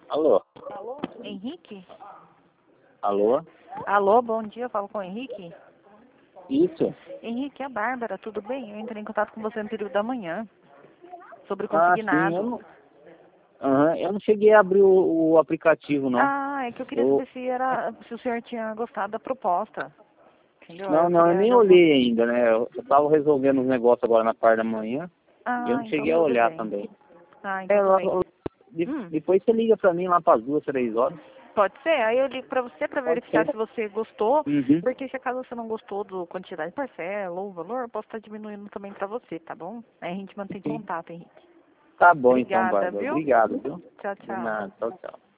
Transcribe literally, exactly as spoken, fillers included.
Alô? Alô? Henrique? Alô? Alô, bom dia, eu falo com o Henrique. Isso? Henrique, é a Bárbara, tudo bem? Eu entrei em contato com você no período da manhã, sobre o Ah, sim, eu consignado. não, aham, eu não cheguei a abrir o, o aplicativo, não. Ah, é que eu queria Eu, saber se, era, se o senhor tinha gostado da proposta. Entendeu? não, Eu não, eu queria nem já... olhei ainda, né? Eu, eu tava resolvendo os negócios agora na parte da manhã e eu Ah, não então cheguei a tudo olhar bem. também. Ah, É, então tudo lá- bem. de- Hum, depois você liga pra mim lá para as duas, três horas. pode ser? Aí eu ligo pra você pra Pode verificar ser. se você gostou, Uhum. porque se acaso você não gostou do quantidade de parcela ou valor, eu posso estar diminuindo também pra você, tá bom? Aí a gente mantém Sim. contato, Henrique. Tá bom então, Obrigada, Bárbara. viu? Obrigado, viu? Tchau, De tchau. nada. Tchau, tchau.